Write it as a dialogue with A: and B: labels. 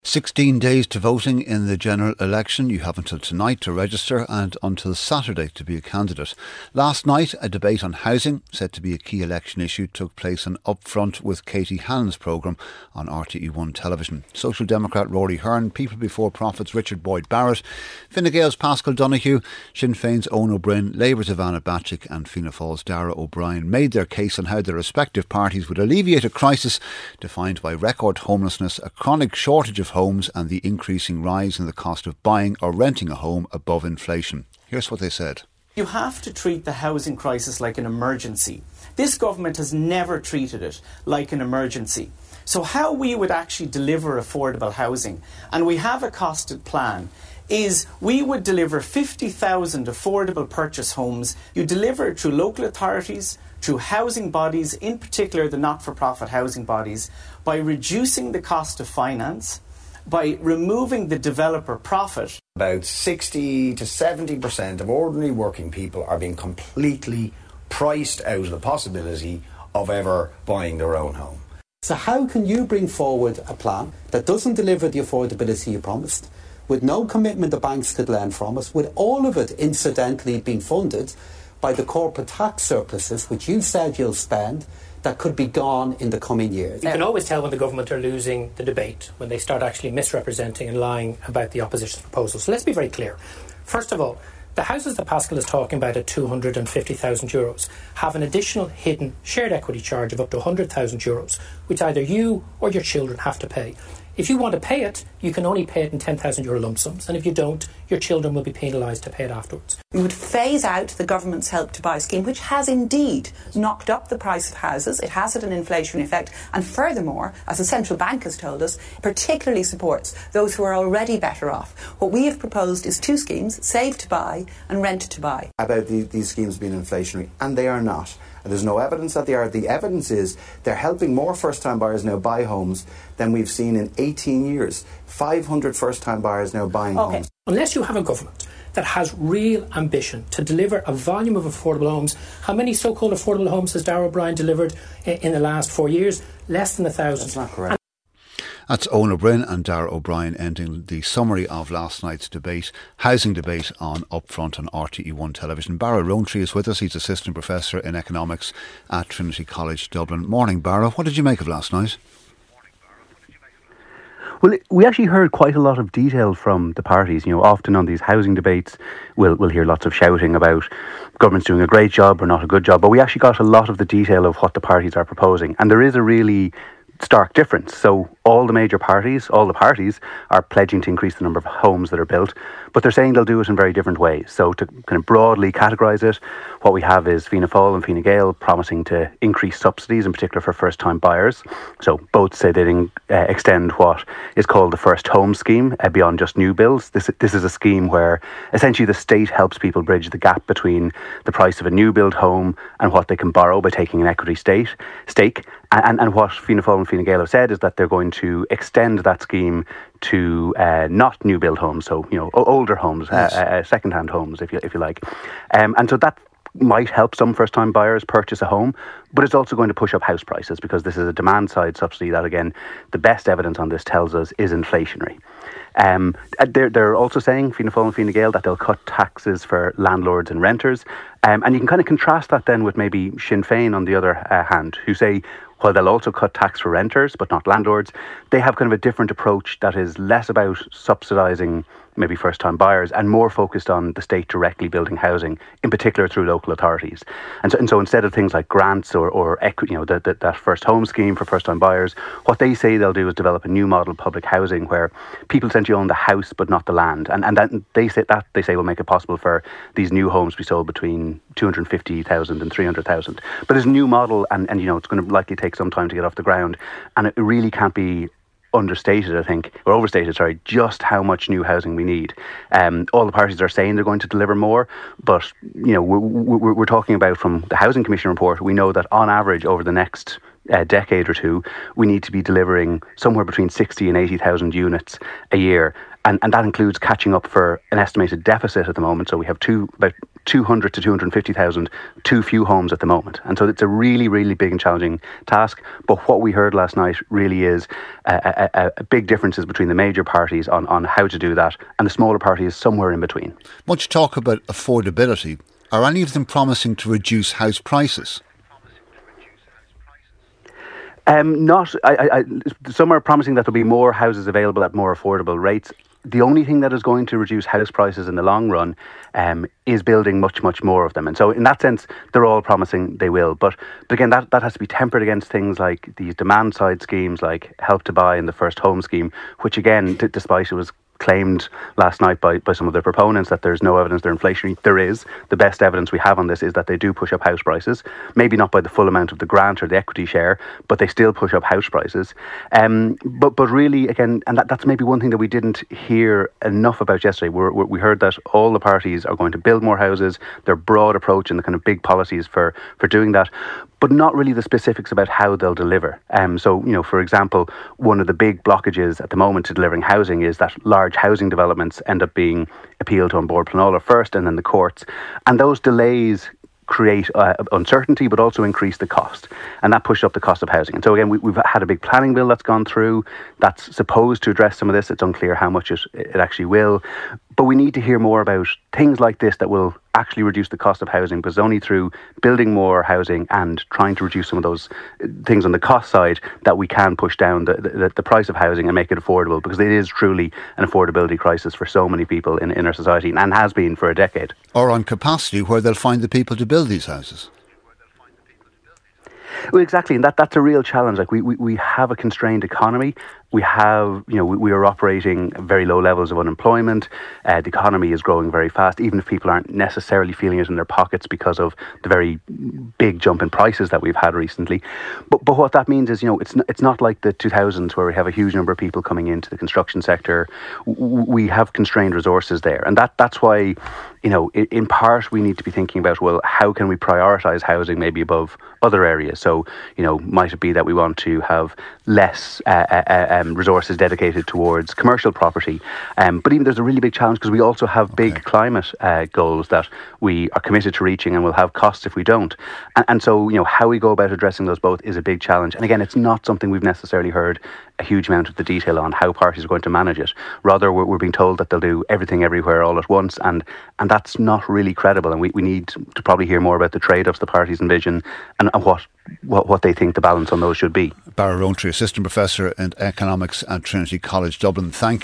A: 16 days to voting in the general election. You have until tonight to register and until Saturday to be a candidate. Last night, a debate on housing, said to be a key election issue, took place on Upfront with Katie Hannon's programme on RTE1 television. Social Democrat Rory Hearn, People Before Profits Richard Boyd Barrett, Fine Gael's Paschal Donoghue, Sinn Féin's Eoin O'Brien, Labour's Ivana Bacik and Fianna Fáil's Dara O'Brien made their case on how their respective parties would alleviate a crisis defined by record homelessness, a chronic shortage of homes and the increasing rise in the cost of buying or renting a home above inflation. Here's what they said.
B: You have to treat the housing crisis like an emergency. This government has never treated it like an emergency. So how we would actually deliver affordable housing, and we have a costed plan, is we would deliver 50,000 affordable purchase homes. You deliver it through local authorities, through housing bodies, in particular the not-for-profit housing bodies, by reducing the cost of finance, by removing the developer profit.
C: About 60 to 70% of ordinary working people are being completely priced out of the possibility of ever buying their own home.
D: So how can you bring forward a plan that doesn't deliver the affordability you promised, with no commitment the banks could lend from us, with all of it incidentally being funded by the corporate tax surpluses which you said you'll spend, that could be gone in the coming years?
E: You can always tell when the government are losing the debate, when they start actually misrepresenting and lying about the opposition's proposals. So let's be very clear. First of all, the houses that Paschal is talking about at €250,000 have an additional hidden shared equity charge of up to €100,000, which either you or your children have to pay. If you want to pay it, you can only pay it in €10,000 lump sums, and if you don't, your children will be penalised to pay it afterwards.
F: We would phase out the government's Help to Buy scheme, which has indeed knocked up the price of houses. It has had an inflationary effect, and furthermore, as the central bank has told us, particularly supports those who are already better off. What we have proposed is two schemes: Save to Buy and Rent to Buy.
G: About these schemes being inflationary, and they are not. And there's no evidence that they are. The evidence is they're helping more first-time buyers now buy homes than we've seen in 18 years. 500 first-time buyers now buying homes.
E: Unless you have a government that has real ambition to deliver a volume of affordable homes, how many so-called affordable homes has Dara O'Brien delivered in the last 4 years? Less than 1,000.
G: That's not correct.
A: That's Eoin O'Brien and Dara O'Brien ending the summary of last night's debate, housing debate on Upfront on RTE1 television. Barra Rowntree is with us. He's Assistant Professor in Economics at Trinity College Dublin. Morning, Barra. What did you make of last night?
H: Well, we actually heard quite a lot of detail from the parties. You know, often on these housing debates, we'll hear lots of shouting about government's doing a great job or not a good job, but we actually got a lot of the detail of what the parties are proposing. And there is a really stark difference. So all the major parties, all the parties are pledging to increase the number of homes that are built, but they're saying they'll do it in very different ways. So to kind of broadly categorise it, what we have is Fianna Fáil and Fine Gael promising to increase subsidies, in particular for first-time buyers. So both say they'd extend what is called the First Home Scheme beyond just new builds. This is a scheme where essentially the state helps people bridge the gap between the price of a new build home and what they can borrow by taking an equity stake. And what Fianna Fáil and Fine Gael have said is that they're going to extend that scheme to not new build homes, so older homes, yes. Second-hand homes, if you like, and so that might help some first-time buyers purchase a home, but it's also going to push up house prices because this is a demand-side subsidy that, again, the best evidence on this tells us is inflationary. They're also saying, Fianna Fáil and Fine Gael, that they'll cut taxes for landlords and renters, and you can kind of contrast that then with maybe Sinn Féin on the other hand, who say, while they'll also cut tax for renters but not landlords, they have kind of a different approach that is less about subsidising maybe first-time buyers and more focused on the state directly building housing, in particular through local authorities. And so instead of things like grants or equity, that First Home Scheme for first-time buyers, what they say they'll do is develop a new model of public housing where people essentially own the house but not the land, and that they say will make it possible for these new homes to be sold between 250,000 and 300,000. But it's a new model, and it's going to likely take some time to get off the ground, and it really can't be overstated, just how much new housing we need. All the parties are saying they're going to deliver more, but we're talking about, from the Housing Commission report, we know that on average over the next decade or two, we need to be delivering somewhere between 60 and 80,000 units a year. And that includes catching up for an estimated deficit at the moment. So we have about 200 to 250,000 too few homes at the moment. And so it's a really, really big and challenging task. But what we heard last night really is a big differences between the major parties on how to do that, and the smaller party is somewhere in between.
A: Much talk about affordability. Are any of them promising to reduce house prices? Some are promising that there'll be more houses available at more affordable rates. The only thing that is going to reduce house prices in the long run is building much, much more of them. And so in that sense, they're all promising they will. But again, that has to be tempered against things like these demand side schemes like Help to Buy and the First Home Scheme, which again, despite it was claimed last night by some of the proponents that there's no evidence they're inflationary. There is. The best evidence we have on this is that they do push up house prices, maybe not by the full amount of the grant or the equity share, but they still push up house prices. But really, again, and that's maybe one thing that we didn't hear enough about yesterday. We heard that all the parties are going to build more houses, their broad approach and the kind of big policies for doing that, but not really the specifics about how they'll deliver. So, for example, one of the big blockages at the moment to delivering housing is that large housing developments end up being appealed to on Bord Pleanála first and then the courts. And those delays create uncertainty, but also increase the cost. And that pushed up the cost of housing. And so again, we've had a big planning bill that's gone through that's supposed to address some of this. It's unclear how much it actually will. But we need to hear more about things like this that will actually reduce the cost of housing, because only through building more housing and trying to reduce some of those things on the cost side that we can push down the price of housing and make it affordable, because it is truly an affordability crisis for so many people in our society and has been for a decade. Or on capacity, where they'll find the people to build these houses.
H: Well, exactly, and that's a real challenge. Like we have a constrained economy. We have, we are operating very low levels of unemployment. The economy is growing very fast, even if people aren't necessarily feeling it in their pockets because of the very big jump in prices that we've had recently. But what that means is, it's not like the 2000s where we have a huge number of people coming into the construction sector. We have constrained resources there, and that's why, in part we need to be thinking about, well, how can we prioritise housing maybe above other areas? So, might it be that we want to have less resources dedicated towards commercial property? But even there's a really big challenge because we also have big climate goals that we are committed to reaching and will have costs if we don't. And so, how we go about addressing those both is a big challenge. And again, it's not something we've necessarily heard a huge amount of the detail on how parties are going to manage it. Rather, we're being told that they'll do everything everywhere all at once, and that's not really credible. And we need to probably hear more about the trade-offs the parties envision and what they think the balance on those should be.
A: Barra Rowntree, Assistant Professor in Economics at Trinity College Dublin. Thank you.